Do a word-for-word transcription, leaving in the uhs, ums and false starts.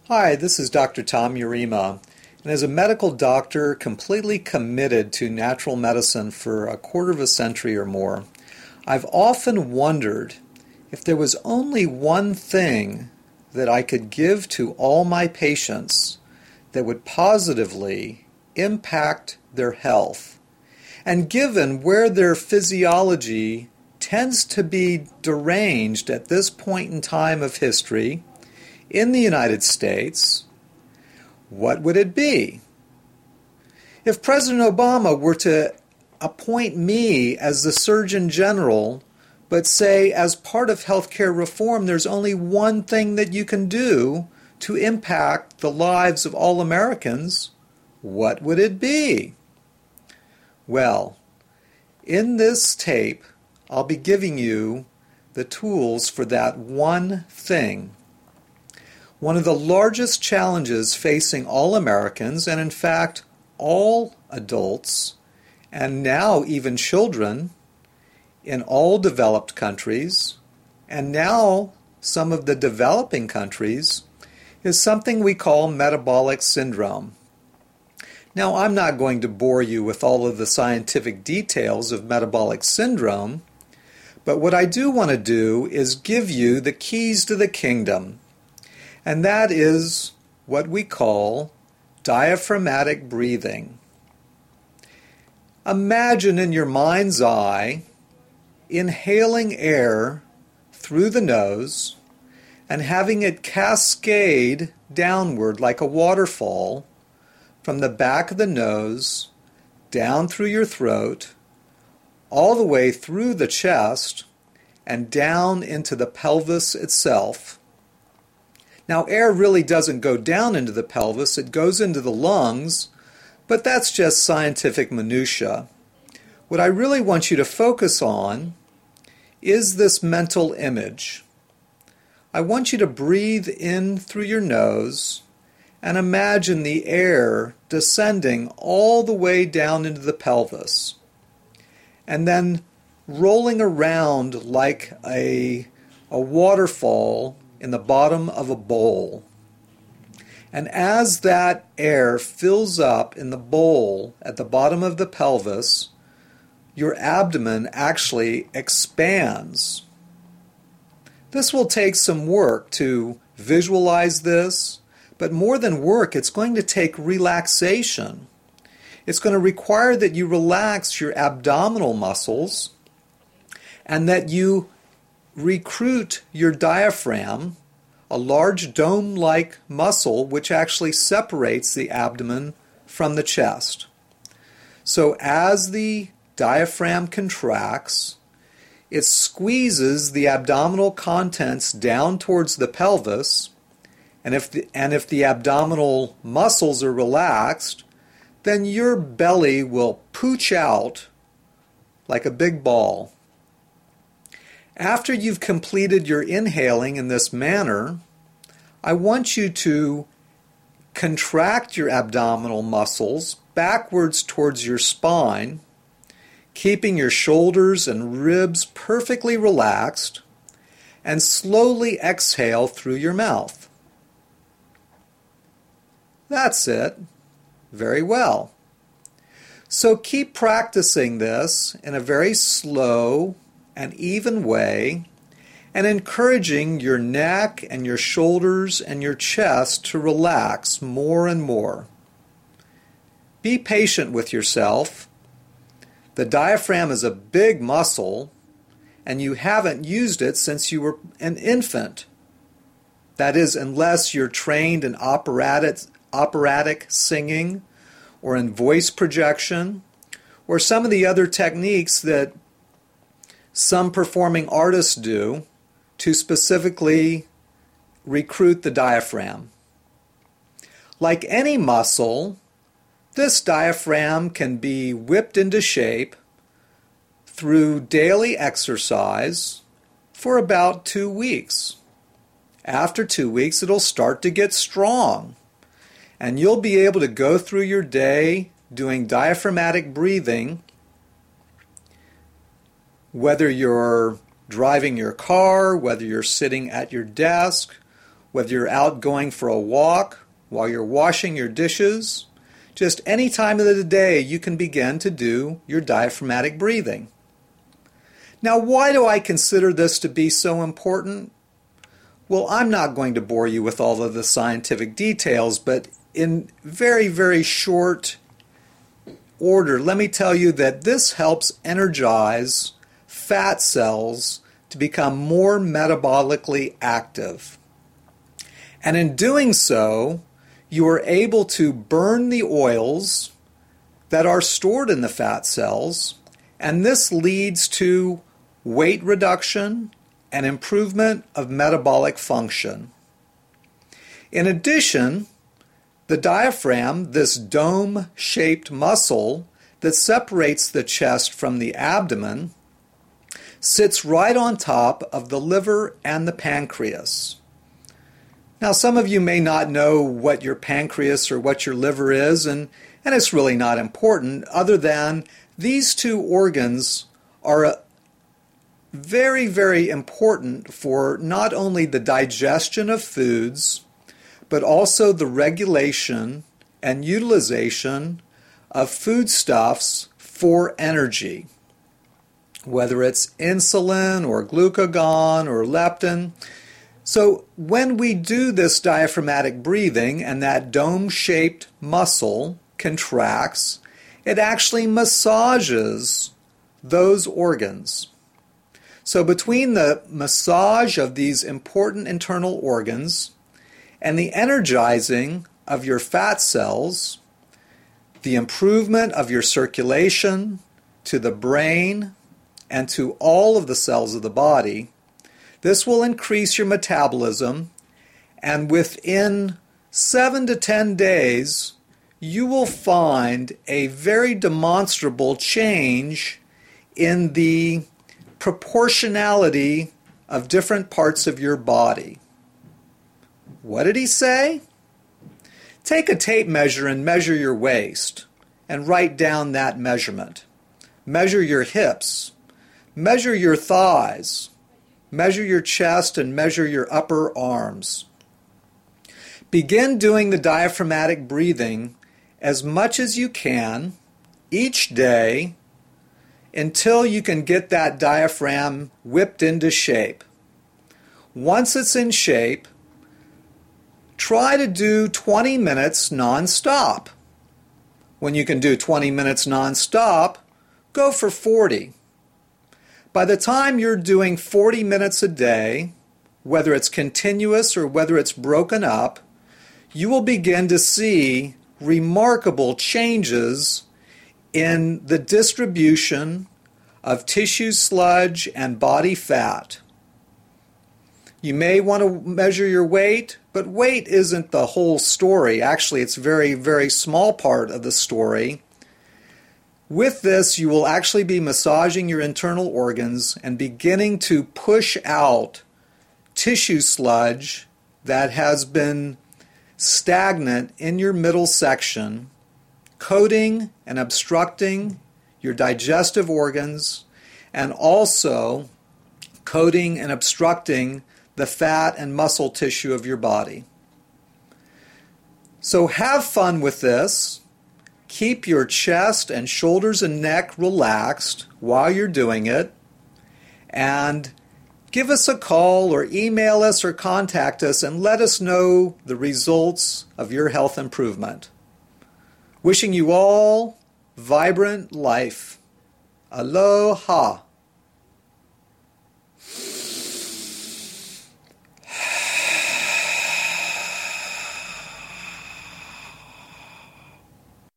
Hi, this is Doctor Tom Urema, and as a medical doctor completely committed to natural medicine for a quarter of a century or more, I've often wondered if there was only one thing that I could give to all my patients that would positively impact their health. And given where their physiology tends to be deranged at this point in time of history, in the United States, what would it be? If President Obama were to appoint me as the Surgeon General, but say as part of healthcare reform there's only one thing that you can do to impact the lives of all Americans, what would it be? Well, in this tape, I'll be giving you the tools for that one thing. One of the largest challenges facing all Americans, and in fact all adults, and now even children in all developed countries, and now some of the developing countries, is something we call metabolic syndrome. Now, I'm not going to bore you with all of the scientific details of metabolic syndrome, but what I do want to do is give you the keys to the kingdom. And that is what we call diaphragmatic breathing. Imagine in your mind's eye inhaling air through the nose and having it cascade downward like a waterfall from the back of the nose, down through your throat, all the way through the chest, and down into the pelvis itself. Now, air really doesn't go down into the pelvis, it goes into the lungs, but that's just scientific minutia. What I really want you to focus on is this mental image. I want you to breathe in through your nose and imagine the air descending all the way down into the pelvis and then rolling around like a, a waterfall in the bottom of a bowl. And as that air fills up in the bowl at the bottom of the pelvis, your abdomen actually expands. This will take some work to visualize this, but more than work, it's going to take relaxation. It's going to require that you relax your abdominal muscles and that you recruit your diaphragm, a large dome-like muscle which actually separates the abdomen from the chest. So as the diaphragm contracts, it squeezes the abdominal contents down towards the pelvis, and if the, and if the abdominal muscles are relaxed, then your belly will pooch out like a big ball. After you've completed your inhaling in this manner, I want you to contract your abdominal muscles backwards towards your spine, keeping your shoulders and ribs perfectly relaxed, and slowly exhale through your mouth. That's it. Very well. So keep practicing this in a very slow and even way, and encouraging your neck and your shoulders and your chest to relax more and more. Be patient with yourself. The diaphragm is a big muscle, and you haven't used it since you were an infant. That is, unless you're trained in operatic, operatic singing or in voice projection or some of the other techniques that some performing artists do to specifically recruit the diaphragm. Like any muscle, this diaphragm can be whipped into shape through daily exercise for about two weeks. After two weeks, it'll start to get strong, and you'll be able to go through your day doing diaphragmatic breathing, whether you're driving your car, whether you're sitting at your desk, whether you're out going for a walk, while you're washing your dishes, just any time of the day you can begin to do your diaphragmatic breathing. Now, why do I consider this to be so important? Well, I'm not going to bore you with all of the scientific details, but in very, very short order, let me tell you that this helps energize fat cells to become more metabolically active. And in doing so, you are able to burn the oils that are stored in the fat cells, and this leads to weight reduction and improvement of metabolic function. In addition, the diaphragm, this dome-shaped muscle that separates the chest from the abdomen, sits right on top of the liver and the pancreas. Now, some of you may not know what your pancreas or what your liver is, and, and it's really not important, other than these two organs are very, very important for not only the digestion of foods, but also the regulation and utilization of foodstuffs for energy, whether it's insulin or glucagon or leptin. So when we do this diaphragmatic breathing and that dome-shaped muscle contracts, it actually massages those organs. So between the massage of these important internal organs and the energizing of your fat cells, the improvement of your circulation to the brain and to all of the cells of the body, this will increase your metabolism, and within seven to ten days, you will find a very demonstrable change in the proportionality of different parts of your body. What did he say? Take a tape measure and measure your waist and write down that measurement. Measure your hips. Measure your thighs. Measure your chest and measure your upper arms. Begin doing the diaphragmatic breathing as much as you can each day until you can get that diaphragm whipped into shape. Once it's in shape, try to do twenty minutes non-stop. When you can do twenty minutes non-stop, go for forty. By the time you're doing forty minutes a day, whether it's continuous or whether it's broken up, you will begin to see remarkable changes in the distribution of tissue sludge and body fat. You may want to measure your weight, but weight isn't the whole story. Actually, it's a very, very small part of the story. With this, you will actually be massaging your internal organs and beginning to push out tissue sludge that has been stagnant in your middle section, coating and obstructing your digestive organs, and also coating and obstructing the fat and muscle tissue of your body. So have fun with this. Keep your chest and shoulders and neck relaxed while you're doing it, and give us a call or email us or contact us and let us know the results of your health improvement. Wishing you all vibrant life. Aloha.